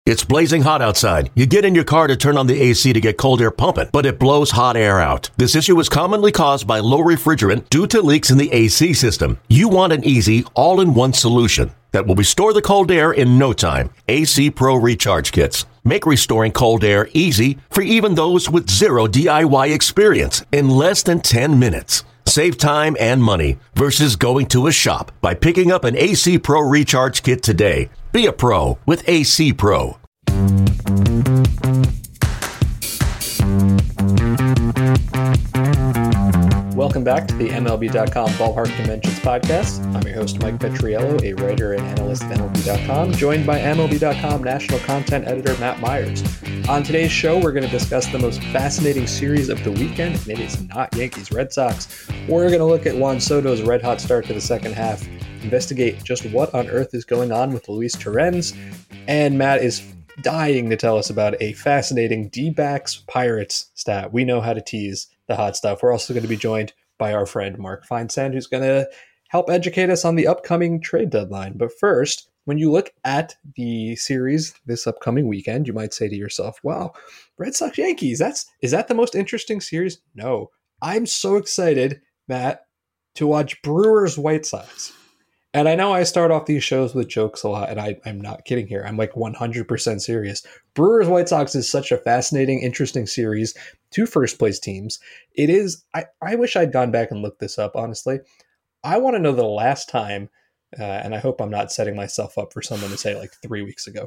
It's blazing hot outside. You get in your car to turn on the AC to get cold air pumping, but it blows hot air out. This issue is commonly caused by low refrigerant due to leaks in the AC system. You want an easy, all-in-one solution that will restore the cold air in no time. AC Pro Recharge Kits make restoring cold air easy for even those with zero DIY experience in less than 10 minutes. Save time and money versus going to a shop by picking up an AC Pro Recharge Kit today. Be a pro with AC Pro. Welcome back to the MLB.com Ballpark Conventions podcast. I'm your host, Mike Petriello, a writer and analyst of MLB.com, joined by MLB.com national content editor Matt Myers. On today's show, we're going to discuss the most fascinating series of the weekend, and it is not Yankees-Red Sox. We're going to look at Juan Soto's red-hot start to the second half, investigate just what on earth is going on with Luis Torrens, and Matt is dying to tell us about a fascinating D-backs Pirates stat. We know how to tease the hot stuff. We're also going to be joined by our friend Mark Feinsand, who's going to help educate us on the upcoming trade deadline. But first, when you look at the series this upcoming weekend, you might say to yourself, wow, Red Sox Yankees, is that the most interesting series? No. I'm so excited, Matt, to watch Brewers White Sox. And I know I start off these shows with jokes a lot, and I'm not kidding here. I'm like 100% serious. Brewers White Sox is such a fascinating, interesting series. Two first place teams. It is, I wish I'd gone back and looked this up, honestly. I want to know the last time, and I hope I'm not setting myself up for someone to say like 3 weeks ago,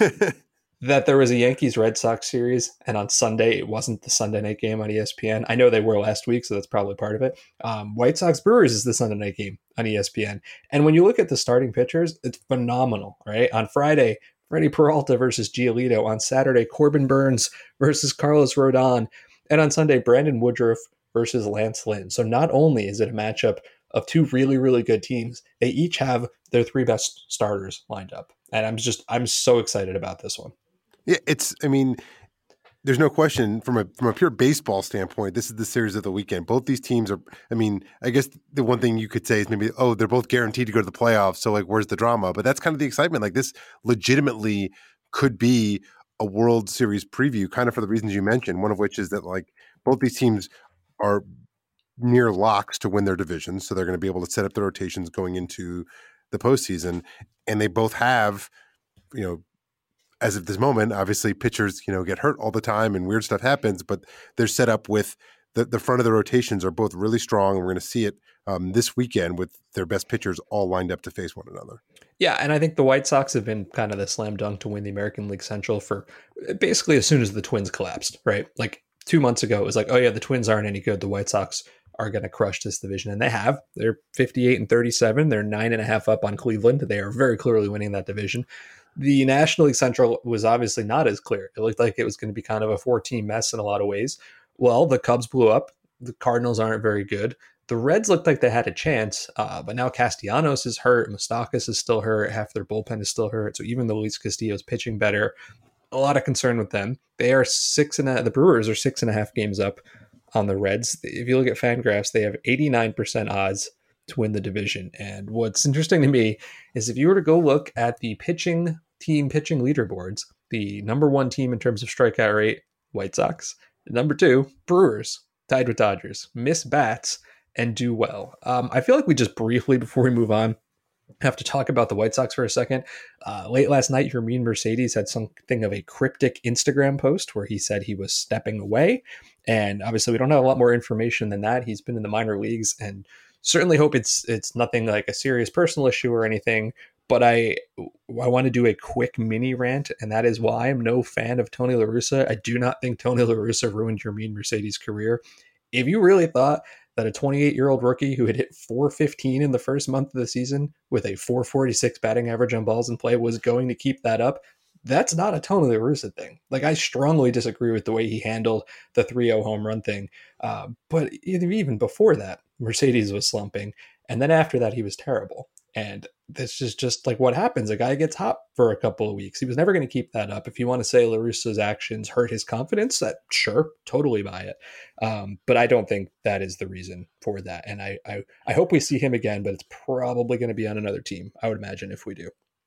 that there was a Yankees-Red Sox series, and on Sunday, it wasn't the Sunday night game on ESPN. I know they were last week, so that's probably part of it. White Sox-Brewers is the Sunday night game on ESPN. And when you look at the starting pitchers, it's phenomenal, right? On Friday, Freddie Peralta versus Giolito. On Saturday, Corbin Burns versus Carlos Rodon. And on Sunday, Brandon Woodruff versus Lance Lynn. So not only is it a matchup of two really, really good teams, they each have their three best starters lined up. And I'm so excited about this one. Yeah, there's no question from a pure baseball standpoint, this is the series of the weekend. Both these teams are, I guess the one thing you could say is maybe, they're both guaranteed to go to the playoffs. So like, where's the drama? But that's kind of the excitement. Like this legitimately could be a World Series preview, kind of for the reasons you mentioned. One of which is that like both these teams are near locks to win their divisions. So they're going to be able to set up their rotations going into the postseason. And they both have, as of this moment, obviously pitchers, get hurt all the time and weird stuff happens, but they're set up with the front of the rotations are both really strong. And we're going to see it this weekend with their best pitchers all lined up to face one another. Yeah, and I think the White Sox have been kind of the slam dunk to win the American League Central for basically as soon as the Twins collapsed, right? Like 2 months ago, it was like, oh yeah, the Twins aren't any good. The White Sox are going to crush this division. And they have. They're 58-37. They're 9.5 up on Cleveland. They are very clearly winning that division. The National League Central was obviously not as clear. It looked like it was going to be kind of a 4-team mess in a lot of ways. Well, the Cubs blew up. The Cardinals aren't very good. The Reds looked like they had a chance, but now Castellanos is hurt. Moustakas is still hurt. Half their bullpen is still hurt. So even though Luis Castillo is pitching better, a lot of concern with them. They are the Brewers are 6.5 games up on the Reds. If you look at Fangraphs, they have 89% odds to win the division. And what's interesting to me is if you were to go look at the pitching leaderboards, the number one team in terms of strikeout rate, White Sox. Number two, Brewers, tied with Dodgers. Miss bats and do well. I feel like we just briefly, before we move on, have to talk about the White Sox for a second. Late last night, Yermin Mercedes had something of a cryptic Instagram post where he said he was stepping away. And obviously, we don't have a lot more information than that. He's been in the minor leagues and certainly hope it's nothing like a serious personal issue or anything. But I want to do a quick mini rant, and that is why I'm no fan of Tony La Russa. I do not think Tony La Russa ruined Yermin Mercedes' career. If you really thought that a 28-year-old rookie who had hit .415 in the first month of the season with a .446 batting average on balls in play was going to keep that up, that's not a Tony La Russa thing. Like, I strongly disagree with the way he handled the 3-0 home run thing. But even before that, Mercedes was slumping. And then after that, he was terrible. And this is just like what happens. A guy gets hot for a couple of weeks. He was never going to keep that up. If you want to say La Russa's actions hurt his confidence, that sure, totally buy it. But I don't think that is the reason for that. And I hope we see him again, but it's probably going to be on another team, I would imagine, if we do.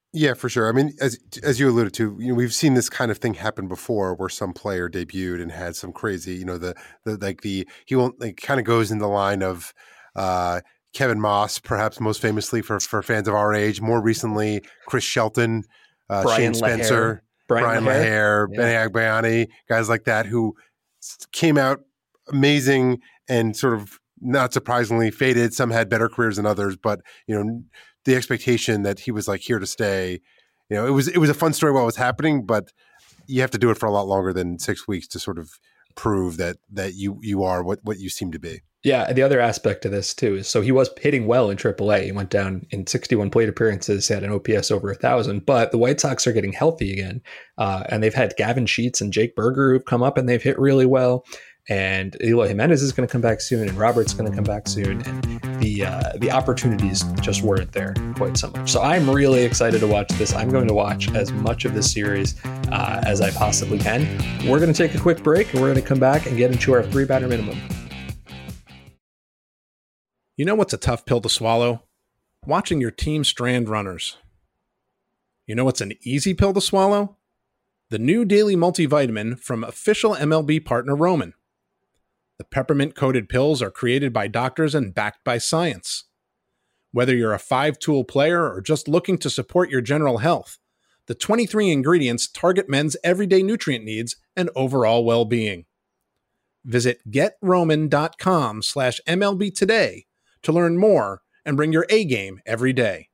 Yeah, for sure. I mean, as you alluded to, we've seen this kind of thing happen before, where some player debuted and had some crazy, he won't like kind of goes in the line of Kevin Moss, perhaps most famously for fans of our age. More recently, Chris Shelton, Shane Spencer, Brian LaHair, Benny Agbayani, guys like that who came out amazing and sort of not surprisingly faded. Some had better careers than others, but the expectation that he was like here to stay, it was a fun story while it was happening, but you have to do it for a lot longer than 6 weeks to sort of prove that you are what you seem to be. Yeah, the other aspect of this too is so he was hitting well in AAA. He went down in 61 plate appearances, he had an OPS over 1,000. But the White Sox are getting healthy again, and they've had Gavin Sheets and Jake Berger who've come up and they've hit really well. And Eloy Jimenez is going to come back soon, and Robert's going to come back soon, and the opportunities just weren't there quite so much. So I'm really excited to watch this. I'm going to watch as much of this series as I possibly can. We're going to take a quick break, and we're going to come back and get into our 3-batter minimum. You know what's a tough pill to swallow? Watching your team strand runners. You know what's an easy pill to swallow? The new daily multivitamin from official MLB partner Roman. The peppermint-coated pills are created by doctors and backed by science. Whether you're a 5-tool player or just looking to support your general health, the 23 ingredients target men's everyday nutrient needs and overall well-being. Visit GetRoman.com/MLB today to learn more and bring your A game every day.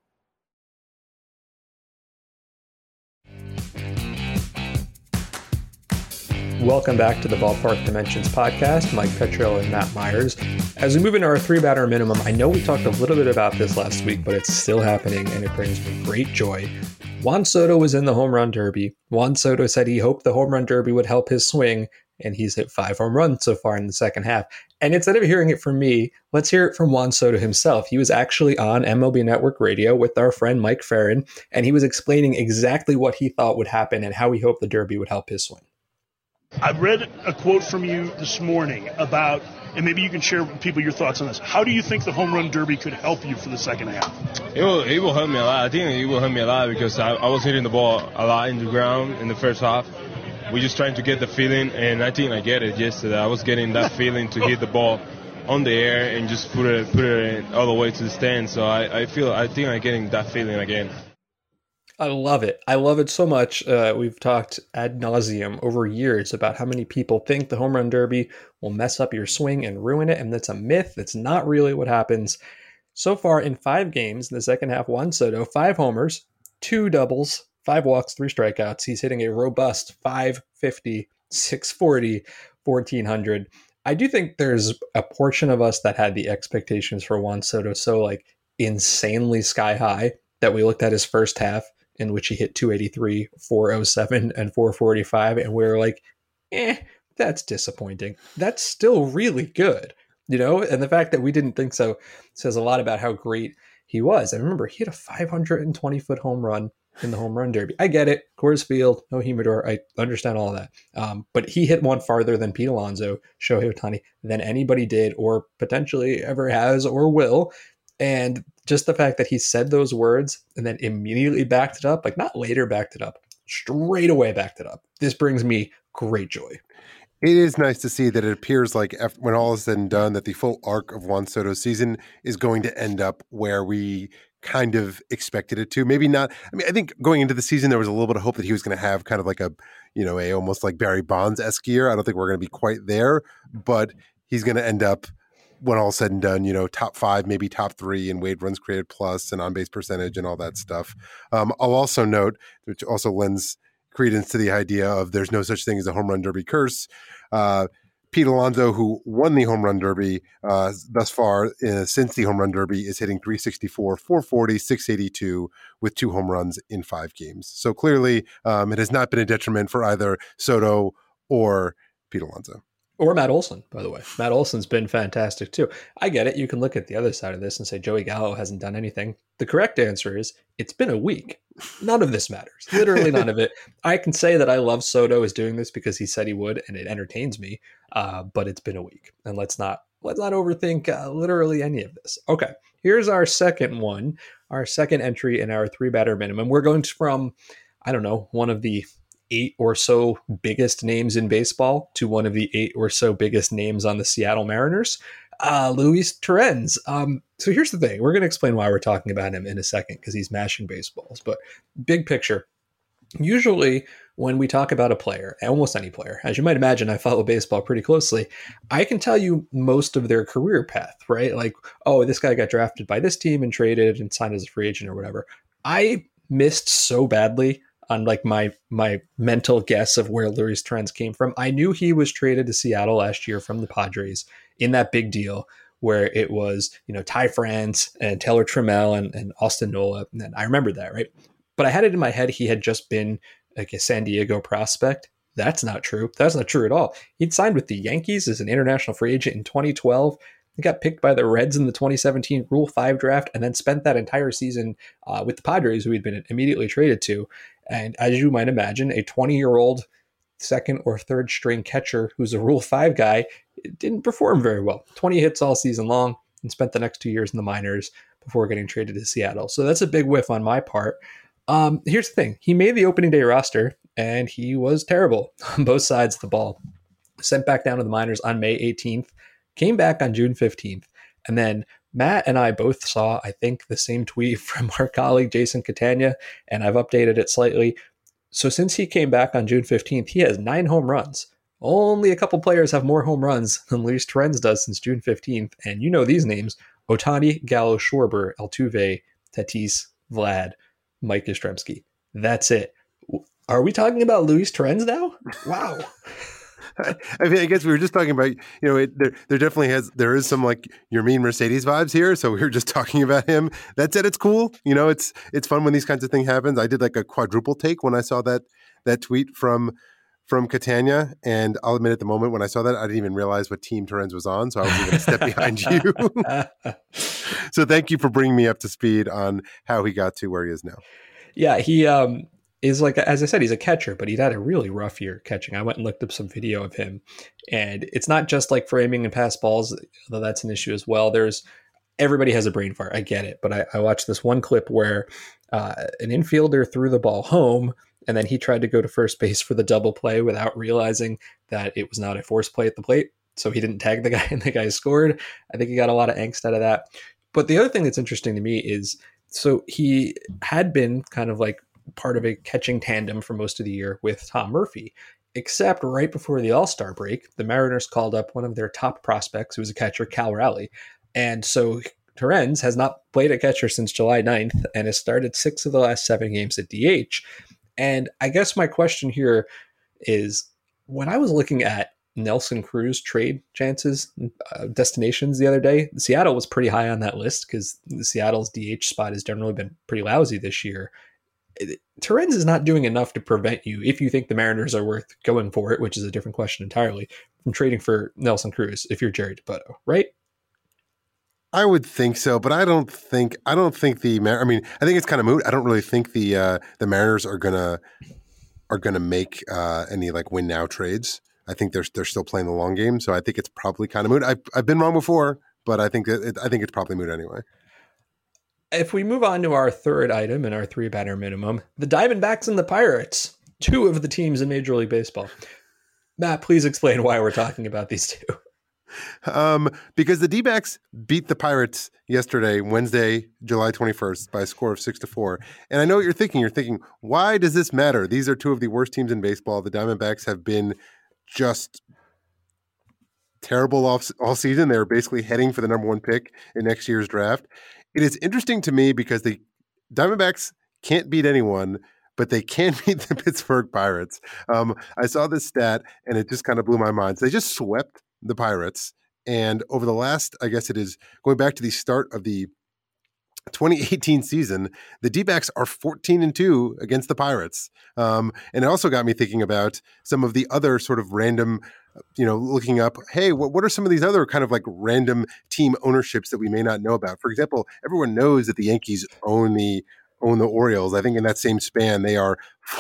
Welcome back to the Ballpark Dimensions podcast. Mike Petriello and Matt Myers. As we move into our 3-batter minimum, I know we talked a little bit about this last week, but it's still happening and it brings me great joy. Juan Soto was in the home run derby. Juan Soto said he hoped the home run derby would help his swing, and he's hit 5 home runs so far in the second half. And instead of hearing it from me, let's hear it from Juan Soto himself. He was actually on MLB Network Radio with our friend Mike Ferrin, and he was explaining exactly what he thought would happen and how he hoped the derby would help his swing. I read a quote from you this morning about, and maybe you can share with people your thoughts on this. How do you think the home run derby could help you for the second half? It will help me a lot. I think it will help me a lot because I was hitting the ball a lot in the ground in the first half. We're just trying to get the feeling, and I think I get it yesterday. I was getting that feeling to hit the ball on the air and just put it all the way to the stand. So I think I'm getting that feeling again. I love it. I love it so much. We've talked ad nauseum over years about how many people think the home run derby will mess up your swing and ruin it. And that's a myth. That's not really what happens. So far in 5 games in the second half, Juan Soto, 5 homers, 2 doubles, 5 walks, 3 strikeouts. He's hitting a robust 550, 640, 1400. I do think there's a portion of us that had the expectations for Juan Soto so like insanely sky high that we looked at his first half, in which he hit 283, 407, and 445. And we were like, that's disappointing. That's still really good, And the fact that we didn't think so says a lot about how great he was. I remember he hit a 520-foot home run in the home run derby. I get it. Coors Field, no humidor. I understand all of that. But he hit one farther than Pete Alonso, Shohei Ohtani, than anybody did or potentially ever has or will. And just the fact that he said those words and then immediately backed it up, like not later backed it up, straight away backed it up. This brings me great joy. It is nice to see that it appears like when all is said and done, that the full arc of Juan Soto's season is going to end up where we kind of expected it to. Maybe not. I mean, I think going into the season, there was a little bit of hope that he was going to have kind of like a almost like Barry Bonds-esque year. I don't think we're going to be quite there, but he's going to end up, when all said and done, top 5, maybe top 3 in weighted runs created plus and on-base percentage and all that stuff. I'll also note, which also lends credence to the idea of there's no such thing as a home run derby curse. Pete Alonso, who won the home run derby thus far since the home run derby, is hitting 364, 440, 682 with 2 home runs in 5 games. So clearly it has not been a detriment for either Soto or Pete Alonso. Or Matt Olson, by the way. Matt Olson's been fantastic too. I get it. You can look at the other side of this and say Joey Gallo hasn't done anything. The correct answer is it's been a week. None of this matters. Literally none of it. I can say that I love Soto is doing this because he said he would, and it entertains me. But it's been a week, and let's not overthink literally any of this. Okay, here's our second one. our second entry in our 3-batter minimum. We're going from, I don't know, one of the 8 or so biggest names in baseball to one of the 8 or so biggest names on the Seattle Mariners, Luis Torrens. So here's the thing. We're going to explain why we're talking about him in a second because he's mashing baseballs. But big picture, usually when we talk about a player, almost any player, as you might imagine, I follow baseball pretty closely, I can tell you most of their career path, right? Like, oh, this guy got drafted by this team and traded and signed as a free agent or whatever. I missed so badly on like my mental guess of where Luis Torrens came from. I knew he was traded to Seattle last year from the Padres in that big deal where it was, Ty France and Taylor Trammell and Austin Nola. And I remember that, right? But I had it in my head he had just been like a San Diego prospect. That's not true. That's not true at all. He'd signed with the Yankees as an international free agent in 2012. He got picked by the Reds in the 2017 Rule 5 draft and then spent that entire season with the Padres, who he'd been immediately traded to. And as you might imagine, a 20-year-old second or third string catcher who's a Rule 5 guy didn't perform very well. 20 hits all season long and spent the next 2 years in the minors before getting traded to Seattle. So that's a big whiff on my part. Here's the thing. He made the opening day roster and he was terrible on both sides of the ball. Sent back down to the minors on May 18th, came back on June 15th. And then Matt and I both saw, I think, the same tweet from our colleague Jason Catania, and I've updated it slightly. So since he came back on June 15th, he has 9 home runs. Only a couple players have more home runs than Luis Torrens does since June 15th. And you know these names: Ohtani, Gallo, Schwarber, Altuve, Tatis, Vlad, Mike Yastrzemski. That's it. Are we talking about Luis Torrens now? Wow. I mean, I guess we were just talking about, there definitely there is some like your mean Mercedes vibes here. So we were just talking about him. That said, it's cool. It's fun when these kinds of things happen. I did like a quadruple take when I saw that tweet from Catania. And I'll admit at the moment when I saw that, I didn't even realize what team Torrens was on. So I was even a step behind you. So thank you for bringing me up to speed on how he got to where he is now. Yeah, he is like, as I said, he's a catcher, but he'd had a really rough year catching. I went and looked up some video of him, and it's not just like framing and pass balls, though that's an issue as well. Everybody has a brain fart. I get it. But I watched this one clip where an infielder threw the ball home, and then he tried to go to first base for the double play without realizing that it was not a force play at the plate. So he didn't tag the guy, and the guy scored. I think he got a lot of angst out of that. But the other thing that's interesting to me is, so he had been kind of like part of a catching tandem for most of the year with Tom Murphy, except right before the All-Star break, the Mariners called up one of their top prospects, who was a catcher, Cal Raleigh. And so Torrens has not played a catcher since July 9th and has started 6 of the last 7 games at DH. And I guess my question here is, when I was looking at Nelson Cruz trade chances, destinations the other day, Seattle was pretty high on that list because Seattle's DH spot has generally been pretty lousy this year. Torrens is not doing enough to prevent you, if you think the Mariners are worth going for it, which is a different question entirely, from trading for Nelson Cruz if you're Jerry Dipoto, right? I would think so, but I don't think I think it's kind of moot. I don't really think the Mariners are gonna make any like win now trades. I think they're still playing the long game, so I think it's probably kind of moot. I've been wrong before, but I think it's probably moot anyway. If we move on to our third item in our 3-batter minimum, the Diamondbacks and the Pirates, 2 of the teams in Major League Baseball. Matt, please explain why we're talking about these 2. Because the D-backs beat the Pirates yesterday, Wednesday, July 21st, by a score of 6-4. And I know what you're thinking. You're thinking, why does this matter? These are 2 of the worst teams in baseball. The Diamondbacks have been just terrible all season. They were basically heading for the number 1 pick in next year's draft. It is interesting to me because the Diamondbacks can't beat anyone, but they can beat the Pittsburgh Pirates. I saw this stat, and it just kind of blew my mind. So they just swept the Pirates, and over the last, I guess it is going back to the start of the 2018 season, the D-backs are 14-2 against the Pirates. And it also got me thinking about some of the other sort of random, looking up, hey, what are some of these other kind of like random team ownerships that we may not know about? For example, everyone knows that the Yankees own the Orioles. I think in that same span, they are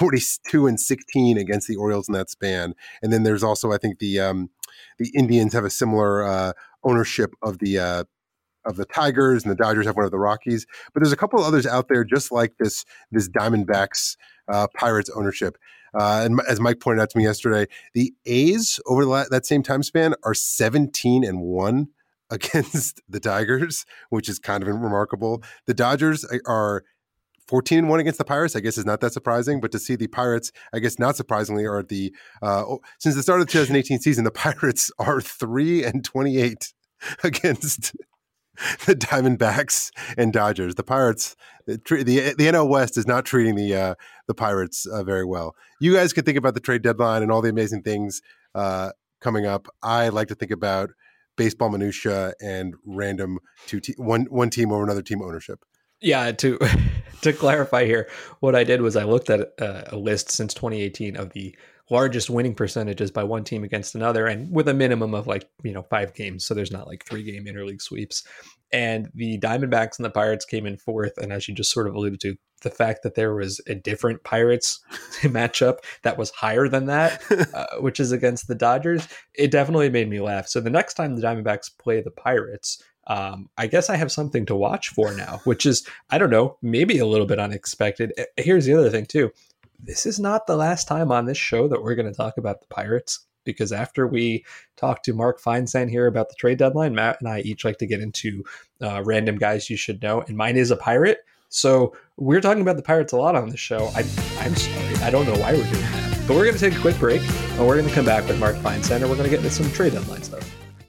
42-16 against the Orioles in that span. And then there's also, I think the Indians have a similar ownership of the of the Tigers, and the Dodgers have one of the Rockies. But there's a couple of others out there just like this Diamondbacks Pirates ownership. And as Mike pointed out to me yesterday, the A's over that same time span are 17-1 against the Tigers, which is kind of remarkable. The Dodgers are 14-1 against the Pirates, I guess is not that surprising, but to see the Pirates, I guess not surprisingly, are since the start of the 2018 season, the Pirates are 3-28 against the Diamondbacks and Dodgers. The Pirates, the NL West is not treating the Pirates very well. You guys can think about the trade deadline and all the amazing things coming up. I like to think about baseball minutia and random one team over another team ownership. Yeah, to clarify here, what I did was I looked at a list since 2018 of the largest winning percentages by one team against another, and with a minimum of 5 games. So there's not 3-game interleague sweeps. And the Diamondbacks and the Pirates came in fourth. And as you just sort of alluded to, the fact that there was a different Pirates matchup that was higher than that, which is against the Dodgers, it definitely made me laugh. So the next time the Diamondbacks play the Pirates, I guess I have something to watch for now, which is, I don't know, maybe a little bit unexpected. Here's the other thing too. This is not the last time on this show that we're going to talk about the Pirates, because after we talk to Mark Feinsand here about the trade deadline, Matt and I each like to get into random guys you should know, and mine is a Pirate. So we're talking about the Pirates a lot on the show. I'm sorry. I don't know why we're doing that, but we're going to take a quick break, and we're going to come back with Mark Feinsand, and we're going to get into some trade deadline stuff.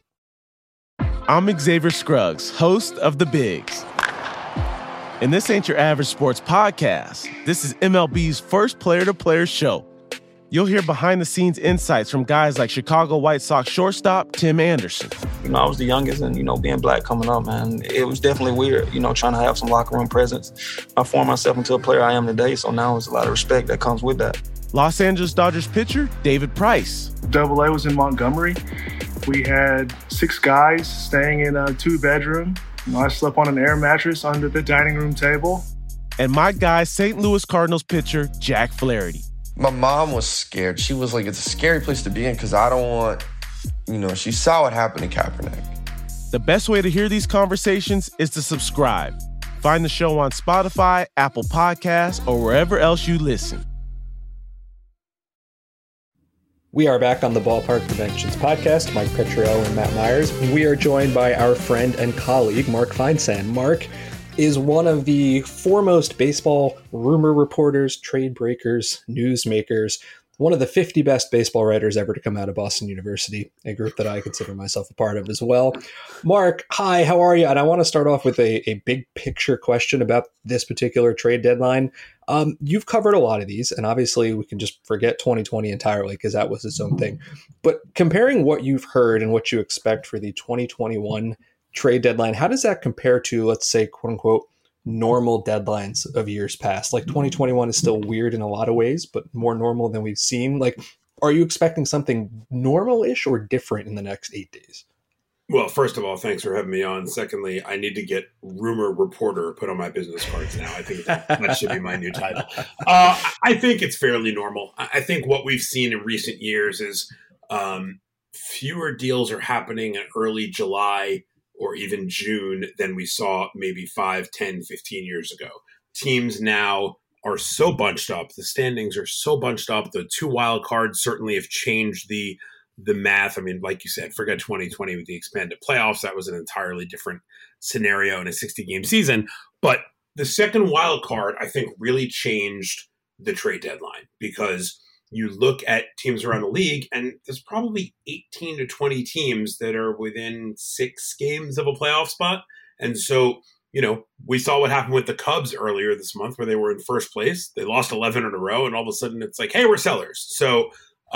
I'm Xavier Scruggs, host of The Bigs. And this ain't your average sports podcast. This is MLB's first player-to-player show. You'll hear behind-the-scenes insights from guys like Chicago White Sox shortstop Tim Anderson. I was the youngest, and, being black coming up, man, it was definitely weird, trying to have some locker room presence. I formed myself into a player I am today, so now there's a lot of respect that comes with that. Los Angeles Dodgers pitcher David Price. AA was in Montgomery. We had 6 guys staying in a 2-bedroom. I slept on an air mattress under the dining room table. And my guy, St. Louis Cardinals pitcher Jack Flaherty. My mom was scared. She was like, it's a scary place to be in because I don't want, she saw what happened to Kaepernick. The best way to hear these conversations is to subscribe. Find the show on Spotify, Apple Podcasts, or wherever else you listen. We are back on the Ballpark Conventions podcast. Mike Petriello and Matt Myers. We are joined by our friend and colleague, Mark Feinsand. Mark is one of the foremost baseball rumor reporters, trade breakers, newsmakers, one of the 50 best baseball writers ever to come out of Boston University, a group that I consider myself a part of as well. Mark, hi, how are you? And I want to start off with a big picture question about this particular trade deadline. You've covered a lot of these, and obviously we can just forget 2020 entirely because that was its own thing. But comparing what you've heard and what you expect for the 2021 trade deadline, how does that compare to, let's say, quote unquote, normal deadlines of years past? 2021 is still weird in a lot of ways, but more normal than we've seen. Are you expecting something normal-ish or different in the next 8 days? Well, first of all, thanks for having me on. Secondly, I need to get rumor reporter put on my business cards now. I think that should be my new title. I think it's fairly normal. I think what we've seen in recent years is fewer deals are happening in early July or even June than we saw maybe 5, 10, 15 years ago. Teams now are so bunched up. The standings are so bunched up. The 2 wild cards certainly have changed the math. I mean, like you said, forget 2020 with the expanded playoffs. That was an entirely different scenario in a 60-game season. But the second wild card, I think, really changed the trade deadline because you look at teams around the league, and there's probably 18 to 20 teams that are within 6 games of a playoff spot. And so, we saw what happened with the Cubs earlier this month where they were in first place. They lost 11 in a row, and all of a sudden it's like, hey, we're sellers. So,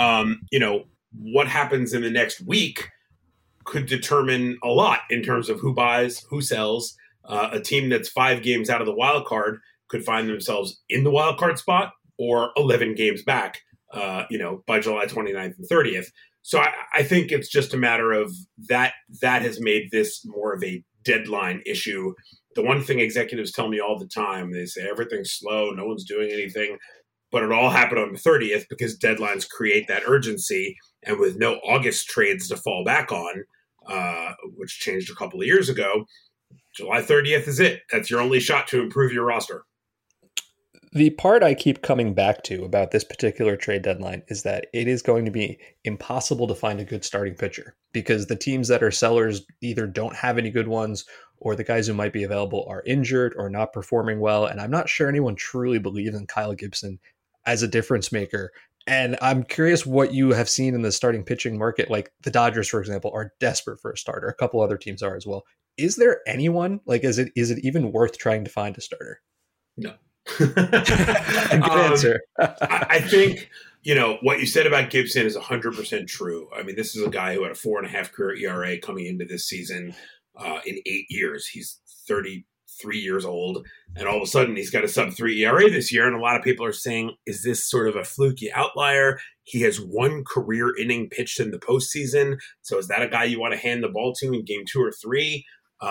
what happens in the next week could determine a lot in terms of who buys, who sells. A team that's 5 games out of the wild card could find themselves in the wild card spot or 11 games back, by July 29th and 30th. So I think it's just a matter of that has made this more of a deadline issue. The one thing executives tell me all the time, they say everything's slow, no one's doing anything, but it all happened on the 30th because deadlines create that urgency. And with no August trades to fall back on, which changed a couple of years ago, July 30th is it. That's your only shot to improve your roster. The part I keep coming back to about this particular trade deadline is that it is going to be impossible to find a good starting pitcher because the teams that are sellers either don't have any good ones or the guys who might be available are injured or not performing well. And I'm not sure anyone truly believes in Kyle Gibson as a difference maker. And I'm curious what you have seen in the starting pitching market. Like the Dodgers, for example, are desperate for a starter. A couple other teams are as well. Is there anyone like, is it even worth trying to find a starter? No. Good answer. I think, what you said about Gibson is 100% true. I mean, this is a guy who had a 4.5 career ERA coming into this season in 8 years. He's 33 years old, and all of a sudden he's got a sub-3 ERA this year, and a lot of people are saying, is this sort of a fluky outlier? He has one career inning pitched in the postseason, so is that a guy you want to hand the ball to in game 2 or 3?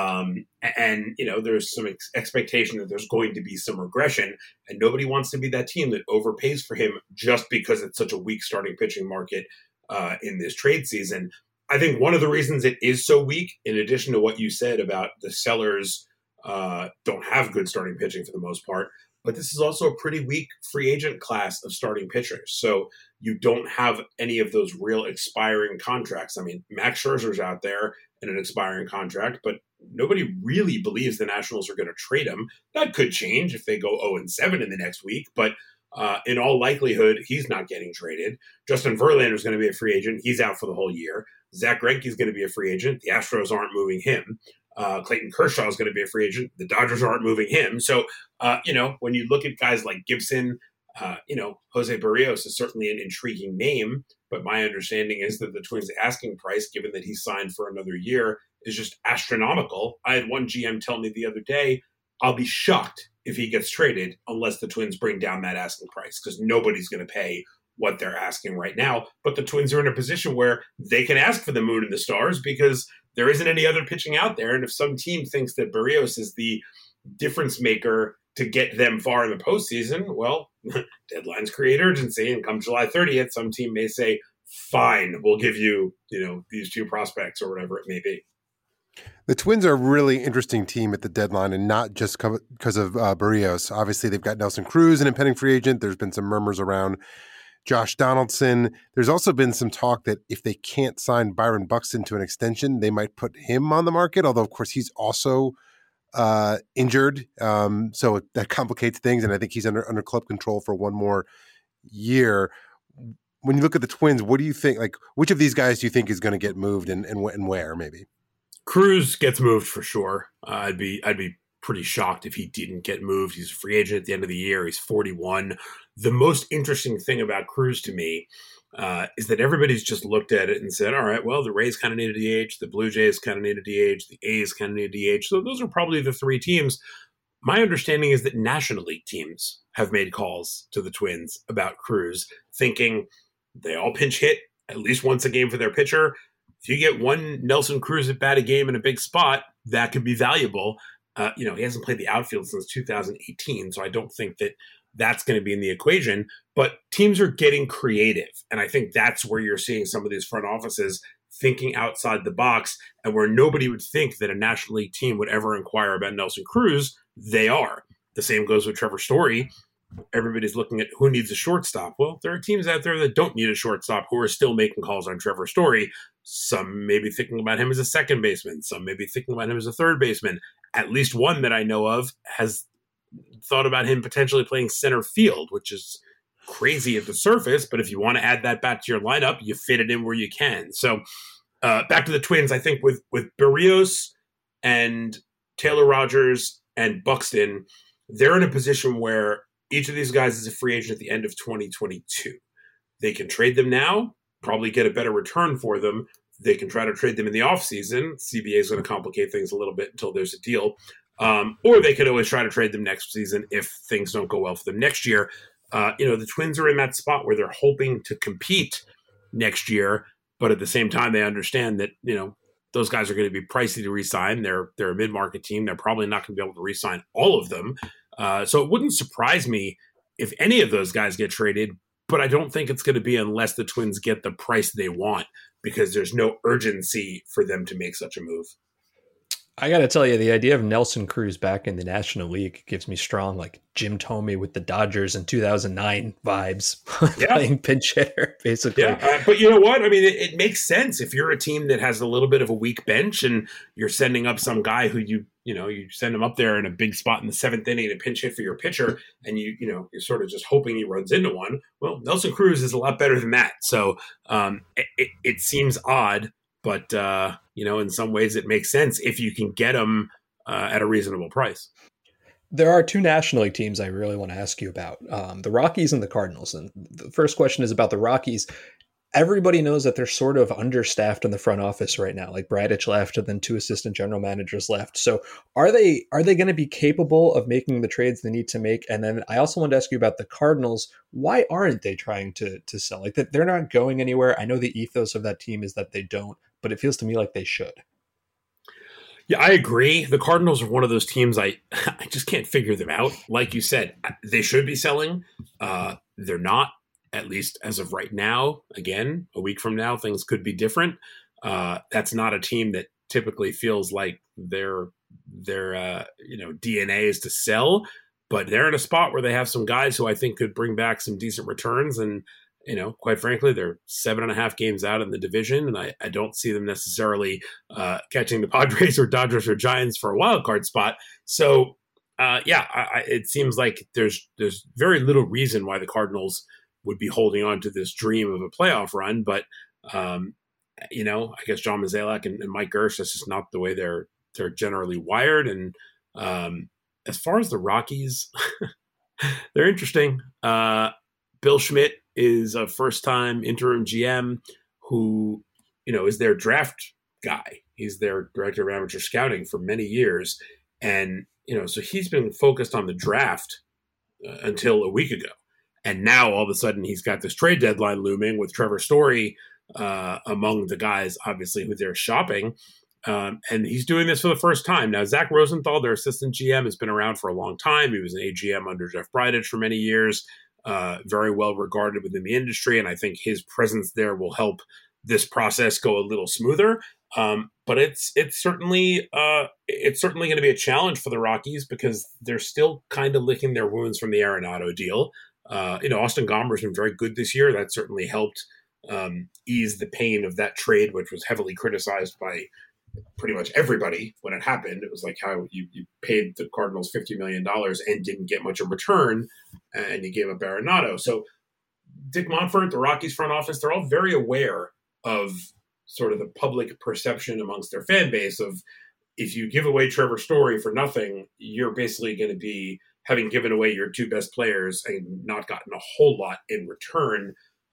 There's some expectation that there's going to be some regression, and nobody wants to be that team that overpays for him just because it's such a weak starting pitching market in this trade season. I think one of the reasons it is so weak, in addition to what you said about the sellers don't have good starting pitching for the most part, but this is also a pretty weak free agent class of starting pitchers. So you don't have any of those real expiring contracts. I mean, Max Scherzer's out there in an expiring contract, but nobody really believes the Nationals are going to trade him. That could change if they go 0-7 in the next week, but in all likelihood, he's not getting traded. Justin Verlander is going to be a free agent. He's out for the whole year. Zach Greinke is going to be a free agent. The Astros aren't moving him. Clayton Kershaw is going to be a free agent. The Dodgers aren't moving him. So, when you look at guys like Gibson, Jose Barrios is certainly an intriguing name, but my understanding is that the Twins' asking price, given that he signed for another year, is just astronomical. I had one GM tell me the other day, I'll be shocked if he gets traded unless the Twins bring down that asking price, because nobody's going to pay what they're asking right now. But the Twins are in a position where they can ask for the moon and the stars because there isn't any other pitching out there. And if some team thinks that Barrios is the difference maker to get them far in the postseason, well, deadlines create urgency. And come July 30th, some team may say, fine, we'll give you, these 2 prospects or whatever it may be. The Twins are a really interesting team at the deadline, and not just because of Barrios. Obviously, they've got Nelson Cruz, an impending free agent. There's been some murmurs around Josh Donaldson. There's also been some talk that if they can't sign Byron Buxton to an extension, they might put him on the market, although, of course, he's also injured. So that complicates things, and I think he's under club control for one more year. When you look at the Twins, what do you think? Like, which of these guys do you think is going to get moved and where, maybe? Cruz gets moved for sure. I'd be pretty shocked if he didn't get moved. He's a free agent at the end of the year. He's 41. The most interesting thing about Cruz to me is that everybody's just looked at it and said, all right, well, the Rays kind of need a DH. The Blue Jays kind of need a DH. The A's kind of need a DH. So those are probably the 3 teams. My understanding is that National League teams have made calls to the Twins about Cruz, thinking they all pinch hit at least once a game for their pitcher. If you get one Nelson Cruz at bat a game in a big spot, that could be valuable. He hasn't played the outfield since 2018, so I don't think that that's going to be in the equation. But teams are getting creative, and I think that's where you're seeing some of these front offices thinking outside the box, and where nobody would think that a National League team would ever inquire about Nelson Cruz, they are. The same goes with Trevor Story. Everybody's looking at who needs a shortstop. Well, there are teams out there that don't need a shortstop who are still making calls on Trevor Story. Some may be thinking about him as a second baseman. Some may be thinking about him as a third baseman. At least one that I know of has thought about him potentially playing center field, which is crazy at the surface. But if you want to add that back to your lineup, you fit it in where you can. So back to the Twins, I think with Barrios and Taylor Rogers and Buxton, they're in a position where each of these guys is a free agent at the end of 2022. They can trade them now, probably get a better return for them. They can try to trade them in the offseason. CBA is going to complicate things a little bit until there's a deal. Or they could always try to trade them next season if things don't go well for them next year. The Twins are in that spot where they're hoping to compete next year, but at the same time, they understand that, those guys are going to be pricey to re-sign. They're a mid-market team. They're probably not going to be able to re-sign all of them. So it wouldn't surprise me if any of those guys get traded, but I don't think it's going to be unless the Twins get the price they want, because there's no urgency for them to make such a move. I got to tell you, the idea of Nelson Cruz back in the National League gives me strong, like Jim Thome with the Dodgers in 2009 vibes, playing pinch hitter, basically. Yeah, but you know what? I mean, it makes sense if you're a team that has a little bit of a weak bench and you're sending up some guy who you send him up there in a big spot in the 7th inning to pinch hit for your pitcher, and you're sort of just hoping he runs into one. Well, Nelson Cruz is a lot better than that. So it seems odd. But, in some ways it makes sense if you can get them at a reasonable price. There are 2 National League teams I really want to ask you about, the Rockies and the Cardinals. And the first question is about the Rockies. Everybody knows that they're sort of understaffed in the front office right now. Like Bradich left and then 2 assistant general managers left. So are they going to be capable of making the trades they need to make? And then I also wanted to ask you about the Cardinals. Why aren't they trying to sell? Like that they're not going anywhere. I know the ethos of that team is that they don't, but it feels to me like they should. Yeah, I agree. The Cardinals are one of those teams I just can't figure them out. Like you said, they should be selling. They're not. At least as of right now. Again, a week from now, things could be different. That's not a team that typically feels like their DNA is to sell, but they're in a spot where they have some guys who I think could bring back some decent returns. And, quite frankly, they're 7.5 games out in the division, and I don't see them necessarily catching the Padres or Dodgers or Giants for a wild card spot. So, it seems like there's very little reason why the Cardinals would be holding on to this dream of a playoff run. But, I guess John Mozeliak and Mike Girsch, that's just not the way they're generally wired. And as far as the Rockies, they're interesting. Bill Schmidt is a first-time interim GM who, is their draft guy. He's their director of amateur scouting for many years. And, so he's been focused on the draft until a week ago. And now all of a sudden he's got this trade deadline looming with Trevor Story among the guys, obviously, who they're shopping. And he's doing this for the first time. Now, Zach Rosenthal, their assistant GM, has been around for a long time. He was an AGM under Jeff Bridich for many years, very well regarded within the industry. And I think his presence there will help this process go a little smoother. But it's certainly going to be a challenge for the Rockies because they're still kind of licking their wounds from the Arenado deal. Austin Gomber's been very good this year. That certainly helped ease the pain of that trade, which was heavily criticized by pretty much everybody when it happened. It was like how you paid the Cardinals $50 million and didn't get much in return, and you gave up Arenado. So Dick Monfort, the Rockies front office, they're all very aware of sort of the public perception amongst their fan base of if you give away Trevor Story for nothing, you're basically going to be having given away your 2 best players and not gotten a whole lot in return.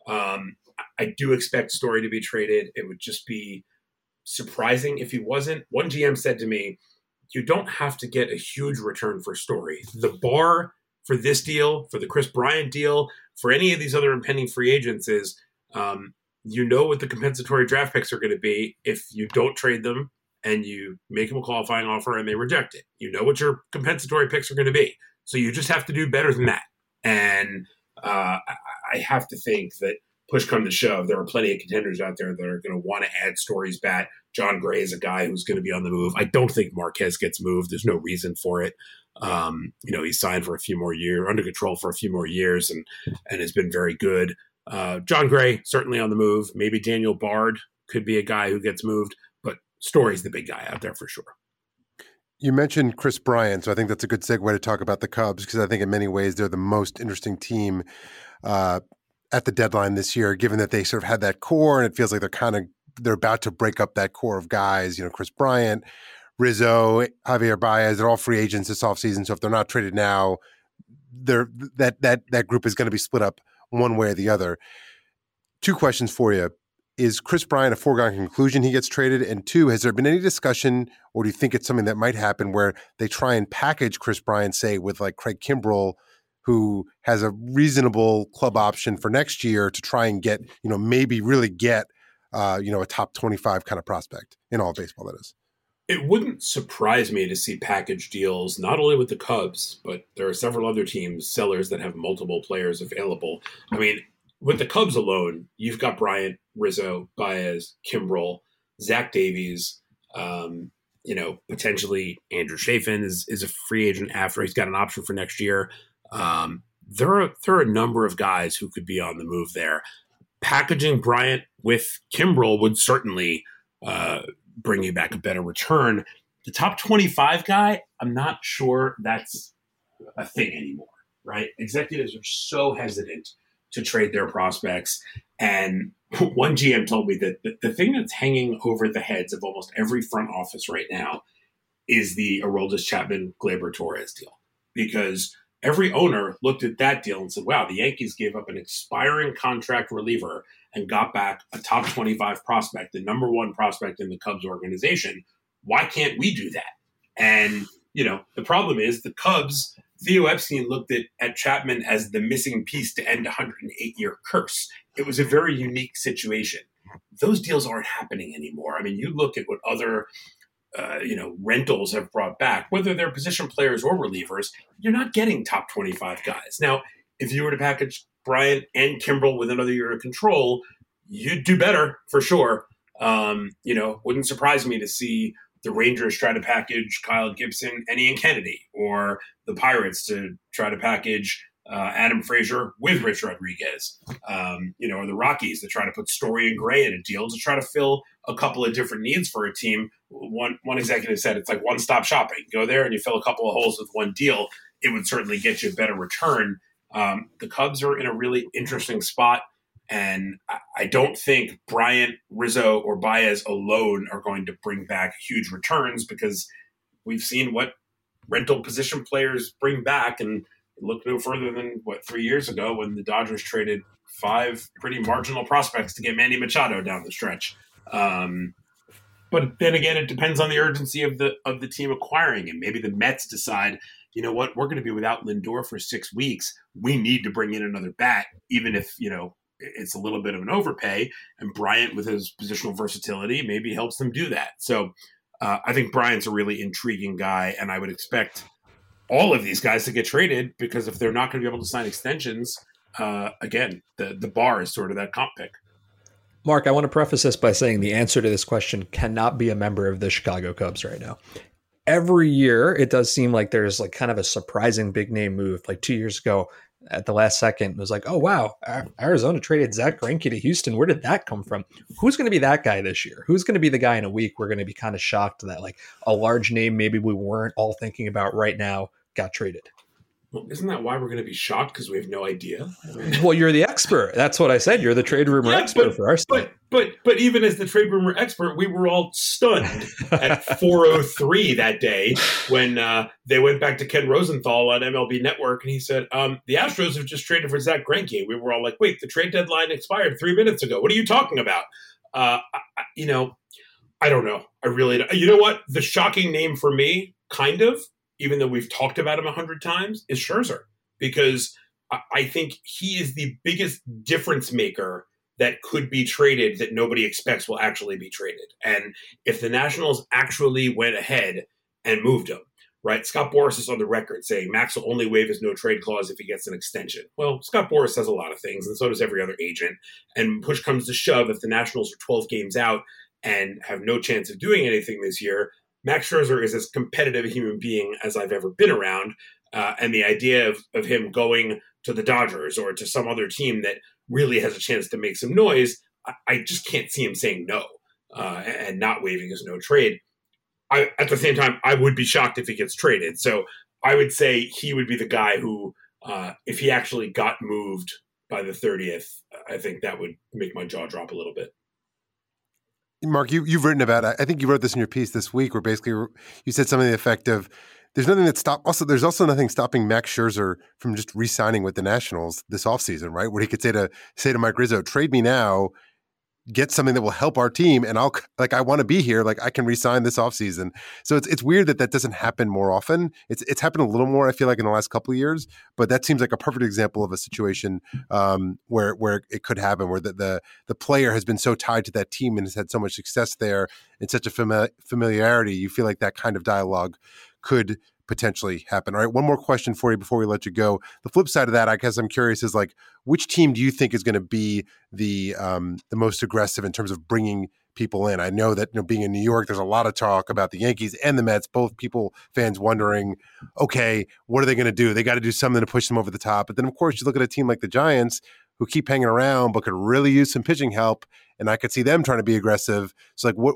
I do expect Story to be traded. It would just be surprising if he wasn't. One GM said to me, you don't have to get a huge return for Story. The bar for this deal, for the Chris Bryant deal, for any of these other impending free agents is what the compensatory draft picks are going to be if you don't trade them and you make them a qualifying offer and they reject it. You know what your compensatory picks are going to be. So you just have to do better than that. And I have to think that push come to shove, there are plenty of contenders out there that are going to want to add Story's bat. John Gray is a guy who's going to be on the move. I don't think Marquez gets moved. There's no reason for it. He's signed for a few more years, under control for a few more years, and has been very good. John Gray, certainly on the move. Maybe Daniel Bard could be a guy who gets moved, but Story's the big guy out there for sure. You mentioned Chris Bryant, so I think that's a good segue to talk about the Cubs because I think in many ways they're the most interesting team at the deadline this year, given that they sort of had that core and it feels like they're about to break up that core of guys. Chris Bryant, Rizzo, Javier Baez, they're all free agents this offseason. So if they're not traded now, that group is going to be split up one way or the other. 2 questions for you. Is Chris Bryant a foregone conclusion he gets traded? And 2, has there been any discussion, or do you think it's something that might happen where they try and package Chris Bryant, say, with like Craig Kimbrell, who has a reasonable club option for next year to try and get, maybe really get, a top 25 kind of prospect in all of baseball, that is? It wouldn't surprise me to see package deals, not only with the Cubs, but there are several other teams, sellers that have multiple players available. I mean, with the Cubs alone, you've got Bryant, Rizzo, Baez, Kimbrell, Zach Davies, Potentially Andrew Chafin is a free agent after he's got an option for next year. There are a number of guys who could be on the move there. Packaging Bryant with Kimbrel would certainly bring you back a better return. The top 25 guy, I'm not sure that's a thing anymore, right? Executives are so hesitant to trade their prospects. And one GM told me that the thing that's hanging over the heads of almost every front office right now is the Aroldis Chapman Gleyber Torres deal. Because every owner looked at that deal and said, wow, the Yankees gave up an expiring contract reliever and got back a top 25 prospect, the number one prospect in the Cubs organization. Why can't we do that? And, the problem is the Cubs, Theo Epstein looked at Chapman as the missing piece to end a 108-year curse. It was a very unique situation. Those deals aren't happening anymore. I mean, you look at what other rentals have brought back, whether they're position players or relievers, you're not getting top 25 guys. Now, if you were to package Bryant and Kimbrel with another year of control, you'd do better for sure. Wouldn't surprise me to see the Rangers try to package Kyle Gibson and Ian Kennedy, or the Pirates to try to package Adam Frazier with Rich Rodriguez, or the Rockies to try to put Story and Gray in a deal to try to fill a couple of different needs for a team. One executive said it's like one-stop shopping. Go there and you fill a couple of holes with one deal. It would certainly get you a better return. The Cubs are in a really interesting spot, and I don't think Bryant, Rizzo, or Baez alone are going to bring back huge returns, because we've seen what rental position players bring back, and look no further than 3 years ago when the Dodgers traded 5 pretty marginal prospects to get Manny Machado down the stretch. But then again, it depends on the urgency of the team acquiring him. Maybe the Mets decide, you know what, we're going to be without Lindor for 6 weeks. We need to bring in another bat, even if, it's a little bit of an overpay. And Bryant, with his positional versatility, maybe helps them do that. So I think Bryant's a really intriguing guy, and I would expect all of these guys to get traded, because if they're not going to be able to sign extensions, again, the bar is sort of that comp pick. Mark, I want to preface this by saying the answer to this question cannot be a member of the Chicago Cubs right now. Every year, it does seem like there's kind of a surprising big name move. 2 years ago, at the last second, it was like, oh, wow, Arizona traded Zach Greinke to Houston. Where did that come from? Who's going to be that guy this year? Who's going to be the guy in a week we're going to be kind of shocked that a large name maybe we weren't all thinking about right now got traded? Well, isn't that why we're going to be shocked? Because we have no idea. Well, you're the expert. That's what I said. You're the trade rumor expert for our state. But even as the trade rumor expert, we were all stunned at 4:03 that day when they went back to Ken Rosenthal on MLB Network, and he said, the Astros have just traded for Zach Greinke. We were all like, wait, the trade deadline expired 3 minutes ago. What are you talking about? I don't know. I really don't. You know what? The shocking name for me, kind of, even though we've talked about him 100 times, is Scherzer, because I think he is the biggest difference maker that could be traded that nobody expects will actually be traded. And if the Nationals actually went ahead and moved him, right? Scott Boras is on the record saying Max will only waive his no-trade clause if he gets an extension. Well, Scott Boras says a lot of things, and so does every other agent. And push comes to shove, if the Nationals are 12 games out and have no chance of doing anything this year, Max Scherzer is as competitive a human being as I've ever been around. And the idea of him going to the Dodgers or to some other team that really has a chance to make some noise, I just can't see him saying no and not waiving his no trade. At the same time, I would be shocked if he gets traded. So I would say he would be the guy who, if he actually got moved by the 30th, I think that would make my jaw drop a little bit. Mark, you've written about it. I think you wrote this in your piece this week, where basically you said something to the effect of, there's nothing that there's also nothing stopping Max Scherzer from just re-signing with the Nationals this offseason, right? Where he could say to Mike Rizzo, trade me now, get something that will help our team, and I want to be here. I can re-sign this offseason. So it's weird that doesn't happen more often. It's happened a little more, I feel like, in the last couple of years, but that seems like a perfect example of a situation where it could happen, where the player has been so tied to that team and has had so much success there and such a familiarity. You feel like that kind of dialogue could potentially happen. All right, one more question for you before we let you go. The flip side of that, I guess I'm curious, is like, which team do you think is going to be the most aggressive in terms of bringing people in? I know that, being in New York, there's a lot of talk about the Yankees and the Mets, both fans wondering, okay, what are they going to do? They got to do something to push them over the top. But then, of course, you look at a team like the Giants, who keep hanging around but could really use some pitching help, and I could see them trying to be aggressive. So, like,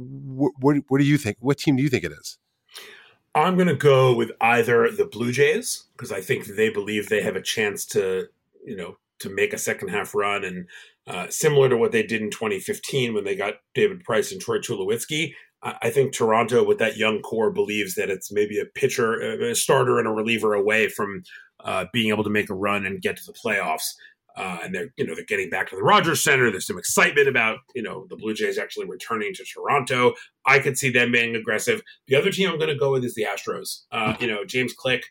what do you think? What team do you think it is? I'm going to go with either the Blue Jays, because I think they believe they have a chance to make a second half run, and similar to what they did in 2015 when they got David Price and Troy Tulowitzki. I think Toronto, with that young core, believes that it's maybe a pitcher, a starter, and a reliever away from being able to make a run and get to the playoffs. And they're getting back to the Rogers Center. There's some excitement about, the Blue Jays actually returning to Toronto. I could see them being aggressive. The other team I'm going to go with is the Astros. James Click,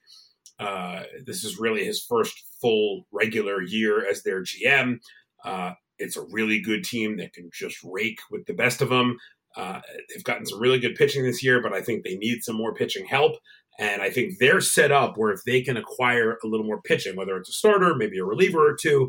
this is really his first full regular year as their GM. It's a really good team that can just rake with the best of them. They've gotten some really good pitching this year, but I think they need some more pitching help. And I think they're set up where if they can acquire a little more pitching, whether it's a starter, maybe a reliever or two,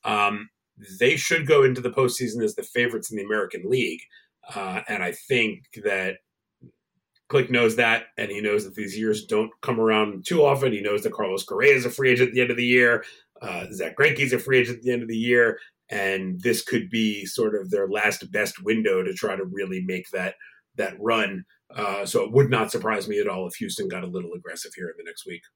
they should go into the postseason as the favorites in the American League. And I think that Click knows that, and he knows that these years don't come around too often. He knows that Carlos Correa is a free agent at the end of the year. Zach Greinke's a free agent at the end of the year. And this could be sort of their last best window to try to really make that run. So it would not surprise me at all if Houston got a little aggressive here in the next week.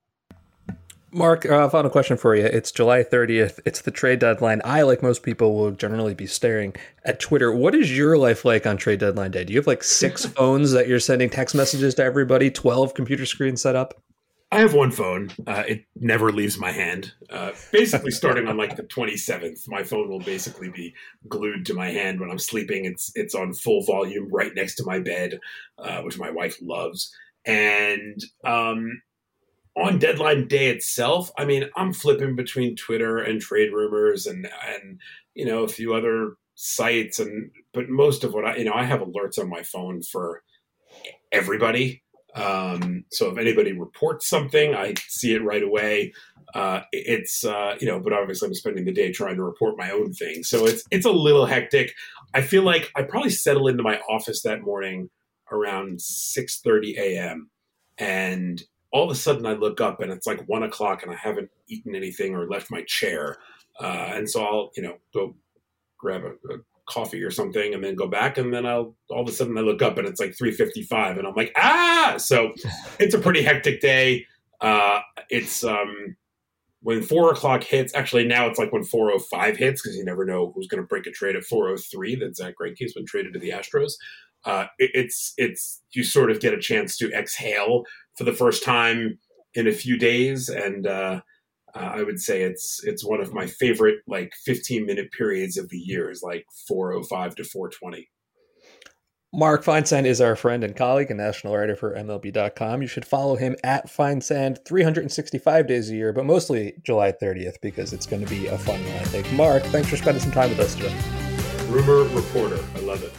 Mark, final question for you. It's July 30th. It's the trade deadline. I, like most people, will generally be staring at Twitter. What is your life like on trade deadline day? Do you have like 6 phones that you're sending text messages to everybody, 12 computer screens set up? I have one phone. It never leaves my hand. Basically, starting on like the 27th, my phone will basically be glued to my hand when I'm sleeping. It's on full volume right next to my bed, which my wife loves. And on deadline day itself, I mean, I'm flipping between Twitter and Trade Rumors and a few other sites, but most of what I have alerts on my phone for everybody. So if anybody reports something, I see it right away. But obviously I'm spending the day trying to report my own thing. So it's a little hectic. I feel like I probably settle into my office that morning around 6:30 a.m. And all of a sudden I look up and it's like 1:00 and I haven't eaten anything or left my chair. And so I'll, go grab a coffee or something and then go back, and then all of a sudden I look up and it's like 3:55 and I'm like, so it's a pretty hectic day. It's when 4:00 hits, actually now it's like when 4:05 hits, because you never know who's going to break a trade at 4:03 that Zach Greinke's been traded to the Astros. It's you sort of get a chance to exhale for the first time in a few days, and I would say it's one of my favorite 15-minute periods of the year, is like 4:05 to 4:20. Mark Feinsand is our friend and colleague and national writer for MLB.com. You should follow him at Feinsand 365 days a year, but mostly July 30th because it's going to be a fun one, I think. Mark, thanks for spending some time with us today. Rumor reporter. I love it.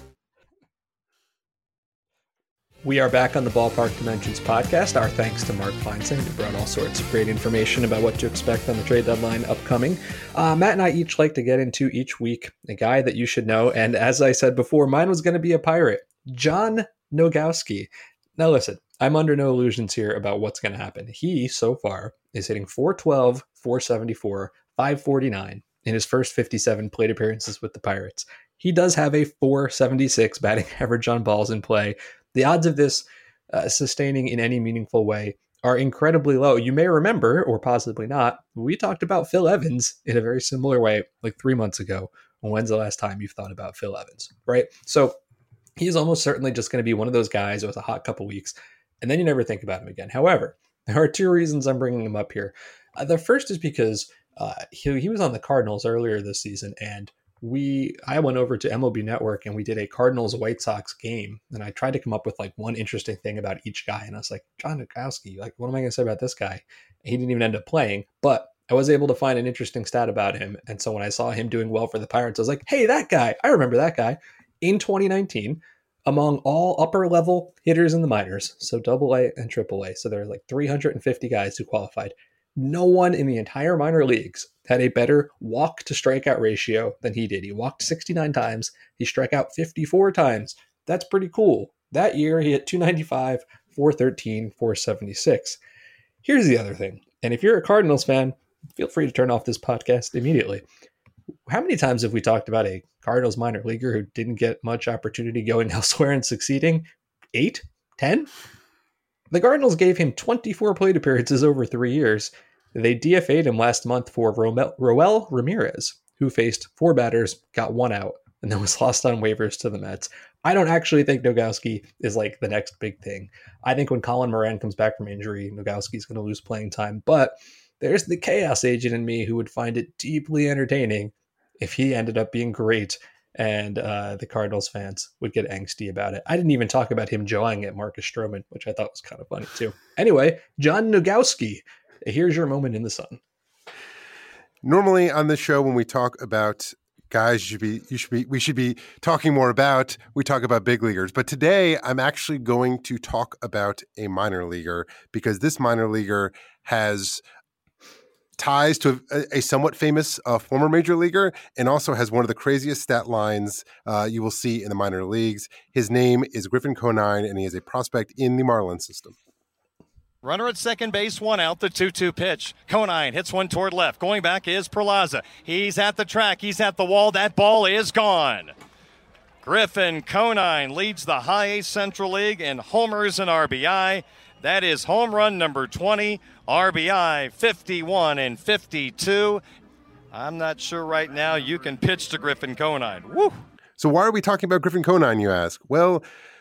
We are back on the Ballpark Dimensions podcast. Our thanks to Mark Feinsand, who brought all sorts of great information about what to expect on the trade deadline upcoming. Matt and I each like to get into each week a guy that you should know. And as I said before, mine was going to be a Pirate, John Nogowski. Now listen, I'm under no illusions here about what's going to happen. He, so far, is hitting .412, .474, .549 in his first 57 plate appearances with the Pirates. He does have a .476 batting average on balls in play. The odds of this sustaining in any meaningful way are incredibly low. You may remember, or possibly not, we talked about Phil Evans in a very similar way like 3 months ago. When's the last time you've thought about Phil Evans, right? So he's almost certainly just going to be one of those guys with a hot couple weeks, and then you never think about him again. However, there are 2 reasons I'm bringing him up here. The first is because he was on the Cardinals earlier this season, and I went over to MLB Network and we did a Cardinals White Sox game, and I tried to come up with one interesting thing about each guy. And I was like, John Nogowski, what am I going to say about this guy? And he didn't even end up playing, but I was able to find an interesting stat about him. And so when I saw him doing well for the Pirates, I was like, hey, that guy, I remember that guy. In 2019, Among all upper level hitters in the minors, so AA and AAA, so there are like 350 guys who qualified. No one in the entire minor leagues had a better walk to strikeout ratio than he did. He walked 69 times. He struck out 54 times. That's pretty cool. That year, he hit 295, 413, 476. Here's the other thing. And if you're a Cardinals fan, feel free to turn off this podcast immediately. How many times have we talked about a Cardinals minor leaguer who didn't get much opportunity going elsewhere and succeeding? 8? 10? The Cardinals gave him 24 plate appearances over 3 years. They DFA'd him last month for Roel Ramirez, who faced 4 batters, got 1 out, and then was lost on waivers to the Mets. I don't actually think Nogowski is like the next big thing. I think when Colin Moran comes back from injury, Nogowski's going to lose playing time. But there's the chaos agent in me who would find it deeply entertaining if he ended up being great and the Cardinals fans would get angsty about it. I didn't even talk about him jawing at Marcus Stroman, which I thought was kind of funny too. Anyway, John Nogowski, here's your moment in the sun. Normally on this show, when we talk about guys we should be talking more about, we talk about big leaguers. But today I'm actually going to talk about a minor leaguer, because this minor leaguer has ties to a somewhat famous former major leaguer, and also has one of the craziest stat lines you will see in the minor leagues. His name is Griffin Conine, and he is a prospect in the Marlins system. Runner at second base, 1 out, the 2-2 pitch. Conine hits one toward left. Going back is Perlaza. He's at the track. He's at the wall. That ball is gone. Griffin Conine leads the High A Central League in homers and RBI. That is home run number 20, RBI 51 and 52. I'm not sure right now you can pitch to Griffin Conine. Woo! So why are we talking about Griffin Conine, you ask? Well,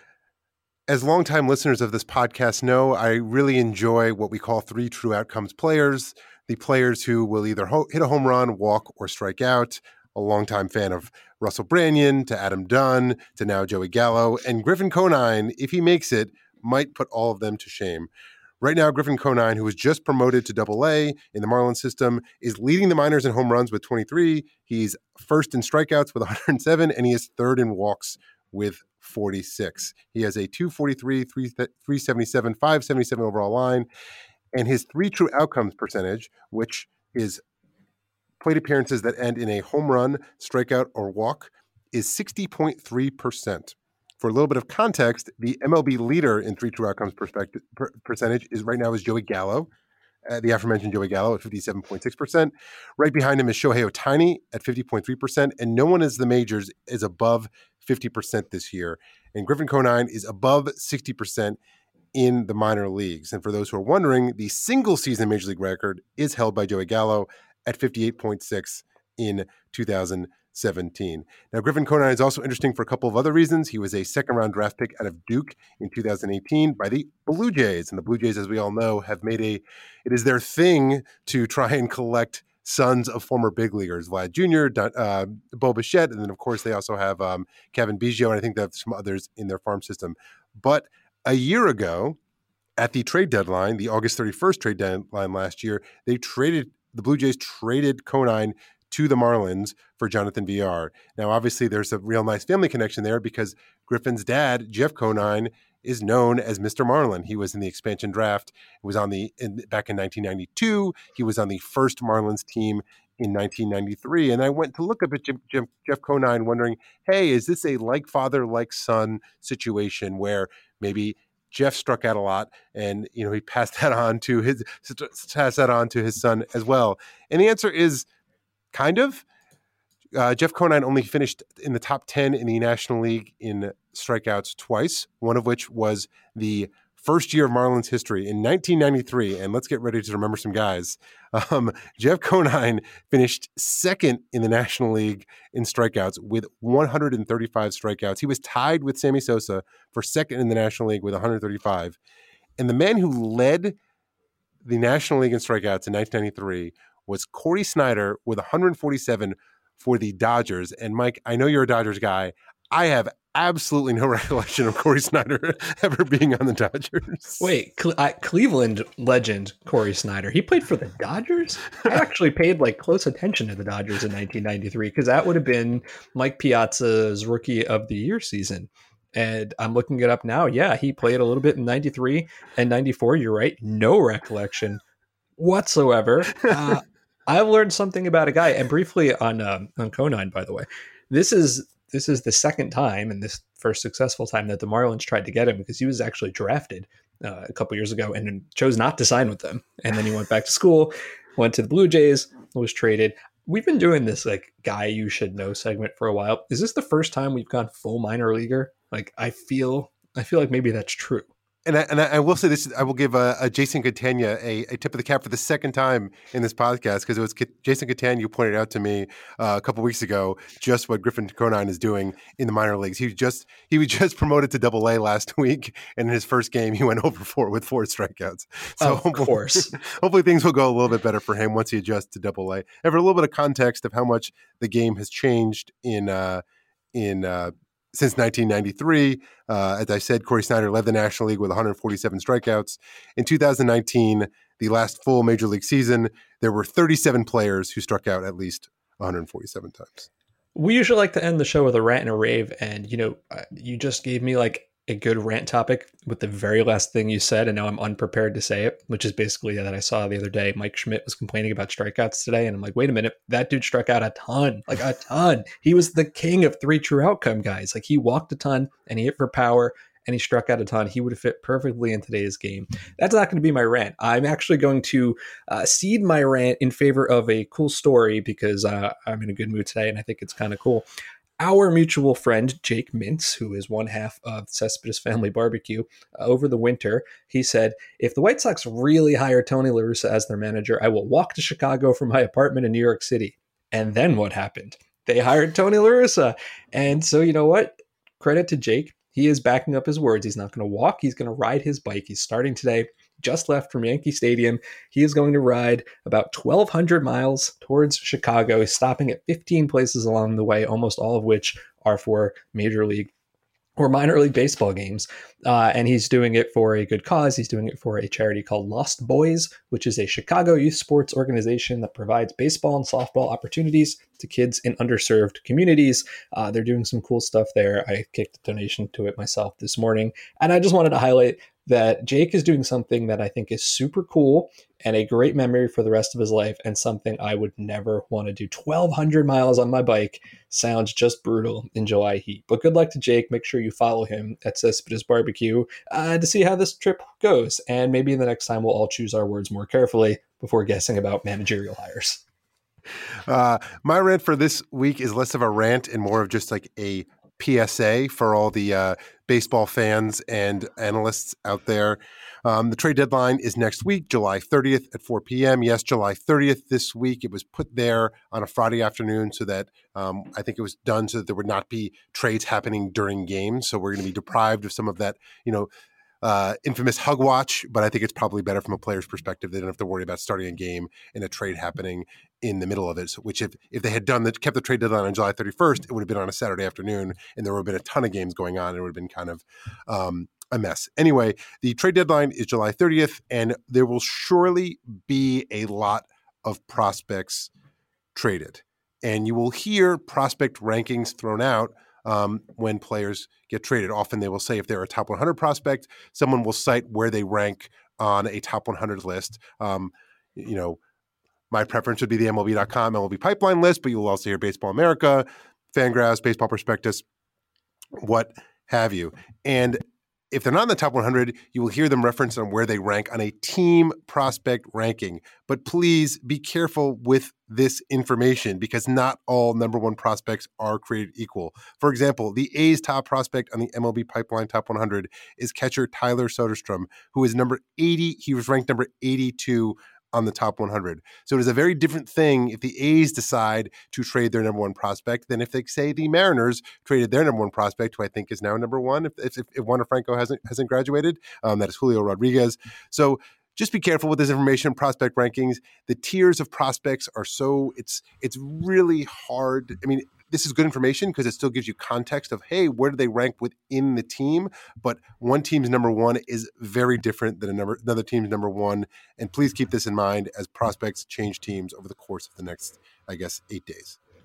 as longtime listeners of this podcast know, I really enjoy what we call 3 true outcomes players, the players who will either hit a home run, walk, or strike out. A longtime fan of Russell Branyan, to Adam Dunn, to now Joey Gallo. And Griffin Conine, if he makes it, might put all of them to shame. Right now, Griffin Conine, who was just promoted to AA in the Marlins system, is leading the minors in home runs with 23. He's first in strikeouts with 107, and he is third in walks with 46. He has a 243, 377, 577 overall line, and his 3 true outcomes percentage, which is plate appearances that end in a home run, strikeout, or walk, is 60.3%. For a little bit of context, the MLB leader in 3 true outcomes percentage is right now is Joey Gallo, the aforementioned Joey Gallo at 57.6%. Right behind him is Shohei Ohtani at 50.3%, and no one in the majors is above 50% this year. And Griffin Conine is above 60% in the minor leagues. And for those who are wondering, the single season major league record is held by Joey Gallo at 58.6 in 2017. Now, Griffin Conine is also interesting for a couple of other reasons. He was a second-round draft pick out of Duke in 2018 by the Blue Jays. And the Blue Jays, as we all know, have made it is their thing to try and collect sons of former big leaguers, Vlad Jr., Bo Bichette, and then, of course, they also have Kevin Biggio, and I think they have some others in their farm system. But a year ago, at the trade deadline, the August 31st trade deadline last year, the Blue Jays traded Conine to the Marlins for Jonathan Villar. Now, obviously, there's a real nice family connection there, because Griffin's dad, Jeff Conine, is known as Mr. Marlin. He was in the expansion draft. He was back in 1992. He was on the first Marlins team in 1993. And I went to look up at Jeff Conine, wondering, hey, is this a like father, like son situation where maybe Jeff struck out a lot, and he passed that on to his son as well? And the answer is kind of. Jeff Conine only finished in the top 10 in the National League in strikeouts twice, one of which was the first year of Marlins history in 1993. And let's get ready to remember some guys. Jeff Conine finished second in the National League in strikeouts with 135 strikeouts. He was tied with Sammy Sosa for second in the National League with 135. And the man who led the National League in strikeouts in 1993 was Corey Snyder with 147 for the Dodgers. And Mike, I know you're a Dodgers guy. I have absolutely no recollection of Corey Snyder ever being on the Dodgers. Wait, Cleveland legend Corey Snyder. He played for the Dodgers? I actually paid close attention to the Dodgers in 1993, because that would have been Mike Piazza's Rookie of the Year season. And I'm looking it up now. Yeah, he played a little bit in 93 and 94. You're right. No recollection whatsoever. I've learned something about a guy, and briefly on Conine, by the way. This is the second time, and this first successful time, that the Marlins tried to get him, because he was actually drafted a couple years ago and chose not to sign with them. And then he went back to school, went to the Blue Jays, was traded. We've been doing this like guy you should know segment for a while. Is this the first time we've gone full minor leaguer? Like I feel like maybe that's true. And I will say this: I will give a Jason Catania a tip of the cap for the second time in this podcast, because it was Jason Catania who pointed out to me a couple weeks ago just what Griffin Conine is doing in the minor leagues. He was just promoted to Double-A last week, and in his first game he went over 4 with 4 strikeouts. So of course, hopefully things will go a little bit better for him once he adjusts to Double-A. And for a little bit of context of how much the game has changed since 1993, as I said, Corey Snyder led the National League with 147 strikeouts. In 2019, the last full major league season, there were 37 players who struck out at least 147 times. We usually like to end the show with a rant and a rave, and you just gave me like a good rant topic with the very last thing you said, and now I'm unprepared to say it, which is basically that I saw the other day Mike Schmidt was complaining about strikeouts today, and I'm like, wait a minute, that dude struck out a ton. He was the king of 3 true outcome guys. Like, he walked a ton and he hit for power and he struck out a ton. He would have fit perfectly in today's game. That's not going to be my rant. I'm actually going to cede my rant in favor of a cool story, because I'm in a good mood today and I think it's kind of cool. Our mutual friend, Jake Mintz, who is one half of Cespedes Family Barbecue, over the winter, he said, if the White Sox really hire Tony La Russa as their manager, I will walk to Chicago from my apartment in New York City. And then what happened? They hired Tony La Russa. And so, you know what? Credit to Jake. He is backing up his words. He's not going to walk. He's going to ride his bike. He's starting today. Just left from Yankee Stadium. He is going to ride about 1,200 miles towards Chicago. He's stopping at 15 places along the way, almost all of which are for Major League or minor league baseball games. And he's doing it for a good cause. He's doing it for a charity called Lost Boys, which is a Chicago youth sports organization that provides baseball and softball opportunities to kids in underserved communities. They're doing some cool stuff there. I kicked a donation to it myself this morning. And I just wanted to highlight that Jake is doing something that I think is super cool and a great memory for the rest of his life, and something I would never want to do. 1,200 miles on my bike sounds just brutal in July heat. But good luck to Jake. Make sure you follow him at Cespedes Barbecue to see how this trip goes. And maybe the next time we'll all choose our words more carefully before guessing about managerial hires. My rant for this week is less of a rant and more of just like a PSA for all the baseball fans and analysts out there. The trade deadline is next week, July 30th at 4 p.m. Yes, July 30th this week. It was put there on a Friday afternoon so that I think it was done so that there would not be trades happening during games. So we're going to be deprived of some of that, infamous hug watch, but I think it's probably better from a player's perspective. They don't have to worry about starting a game and a trade happening in the middle of it. So, which if they had kept the trade deadline on July 31st, it would have been on a Saturday afternoon, and there would have been a ton of games going on. And it would have been kind of a mess. Anyway, the trade deadline is July 30th, and there will surely be a lot of prospects traded. And you will hear prospect rankings thrown out when players get traded. Often they will say if they're a top 100 prospect, someone will cite where they rank on a top 100 list. My preference would be the MLB.com, MLB pipeline list, but you'll also hear Baseball America, Fangraphs, Baseball Prospectus, what have you. And if they're not in the top 100, you will hear them referenced on where they rank on a team prospect ranking. But please be careful with this information, because not all number 1 prospects are created equal. For example, the A's top prospect on the MLB Pipeline Top 100 is catcher Tyler Soderstrom, who is number 80. He was ranked number 82 on the top 100. So it is a very different thing if the A's decide to trade their number 1 prospect than if they say the Mariners traded their number 1 prospect, who I think is now number 1. If Wander Franco hasn't graduated, that is Julio Rodriguez. So just be careful with this information, prospect rankings. The tiers of prospects are it's really hard. I mean, this is good information because it still gives you context of, hey, where do they rank within the team? But one team's number 1 is very different than another team's number 1. And please keep this in mind as prospects change teams over the course of the next, 8 days.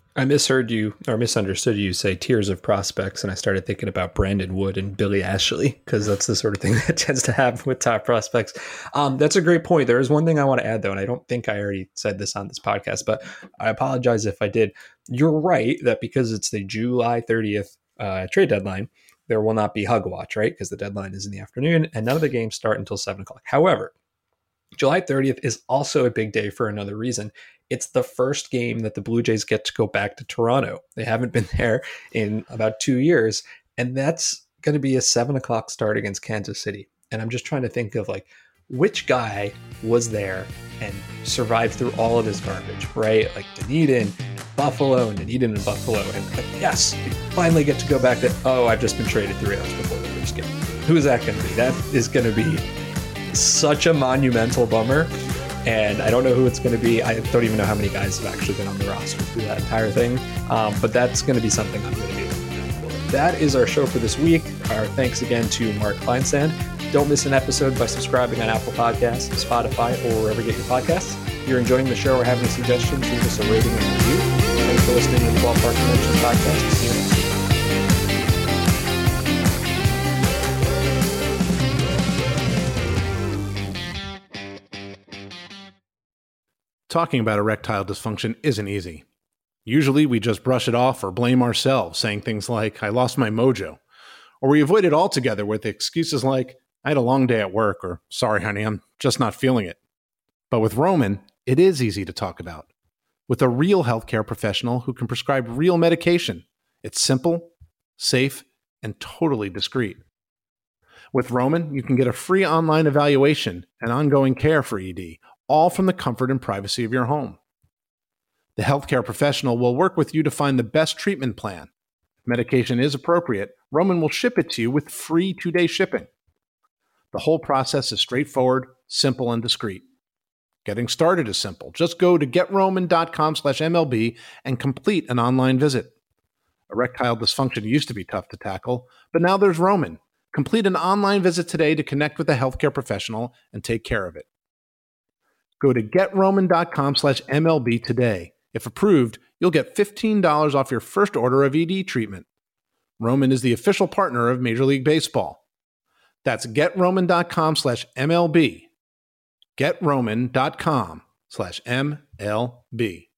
I misheard you or misunderstood you say tiers of prospects, and I started thinking about Brandon Wood and Billy Ashley, because that's the sort of thing that tends to happen with top prospects. That's a great point. There is one thing I want to add, though, and I don't think I already said this on this podcast, but I apologize if I did. You're right that because it's the July 30th trade deadline, there will not be Hug Watch, right? Because the deadline is in the afternoon, and none of the games start until 7 o'clock. However, July 30th is also a big day for another reason. It's the first game that the Blue Jays get to go back to Toronto. They haven't been there in about 2 years, and that's going to be a 7 o'clock start against Kansas City. And I'm just trying to think of like which guy was there and survived through all of this garbage, right? Like Dunedin, Buffalo, and Dunedin and Buffalo. And like, yes, we finally get to go back to, I've just been traded 3 hours before the first game. Who is that going to be? That is going to be such a monumental bummer. And I don't know who it's going to be. I don't even know how many guys have actually been on the roster through that entire thing. But that's going to be something I'm going to be looking for. That is our show for this week. Our thanks again to Mark Feinsand. Don't miss an episode by subscribing on Apple Podcasts, Spotify, or wherever you get your podcasts. If you're enjoying the show or have any suggestions, leave us a rating and review. Thanks for listening to the Ballpark Connection podcast. See you next week. Talking about erectile dysfunction isn't easy. Usually we just brush it off or blame ourselves, saying things like, I lost my mojo. Or we avoid it altogether with excuses like, I had a long day at work, or sorry, honey, I'm just not feeling it. But with Roman, it is easy to talk about. With a real healthcare professional who can prescribe real medication, it's simple, safe, and totally discreet. With Roman, you can get a free online evaluation and ongoing care for ED, all from the comfort and privacy of your home. The healthcare professional will work with you to find the best treatment plan. If medication is appropriate, Roman will ship it to you with free 2-day shipping. The whole process is straightforward, simple, and discreet. Getting started is simple. Just go to GetRoman.com/MLB and complete an online visit. Erectile dysfunction used to be tough to tackle, but now there's Roman. Complete an online visit today to connect with a healthcare professional and take care of it. Go to GetRoman.com/MLB today. If approved, you'll get $15 off your first order of ED treatment. Roman is the official partner of Major League Baseball. That's GetRoman.com/MLB. GetRoman.com/MLB.